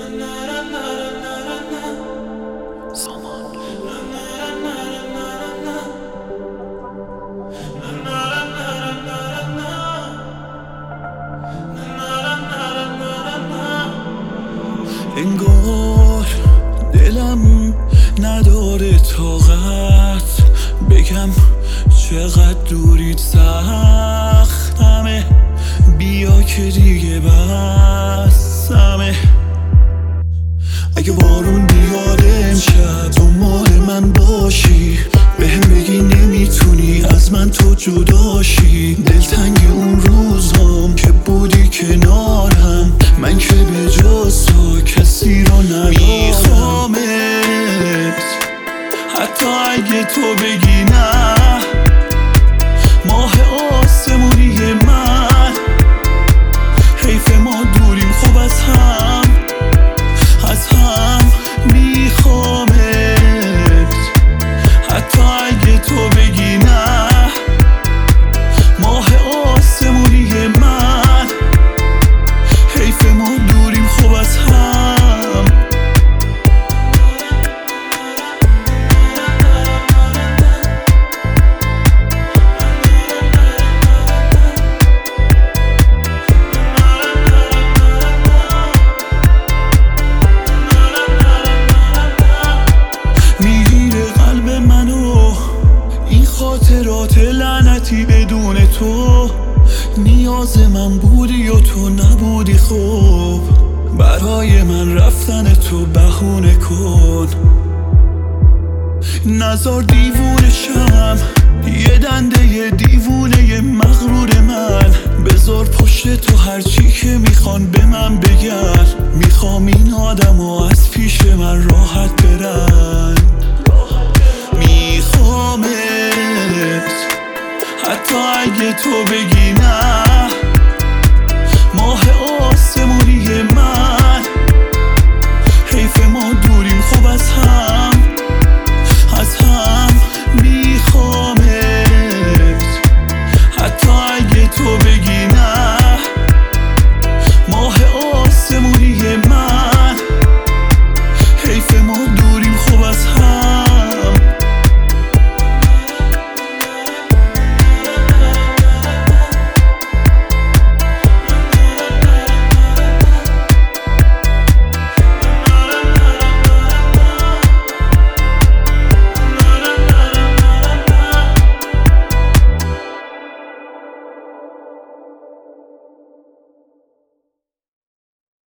انگار دلم نداره طاقت بگم چقدر دورید سختمه، بیا که دیگه بسمه. اگه بارون بیاد امشب دنبال من باشی، بهم بگی نمیتونی از من تو جداشی. دلتنگ اون روزام که بودی کنارم، من که به جز تو کسی رو ندارم. میخوامت حتی اگه تو بگی نه، ماه آسمونی من. حیف ما دوریم خوب از هم میخوامت حتی اگه تو بگی نه، ماه آسمونی من. حیف ما دوریم خوب از هم. خاطرات لعنتی بدون تو، نیاز من بودی و تو نبودی. خوب برای من رفتن تو بهونه کن، نزار دیوونشم یه دنده دیوونه مغرور من. بذار پشت تو هرچی که میخوان به من بگن، میخوام این آدمو از پیش من راحت برن. میخوامت حتی اگه تو بگی نه،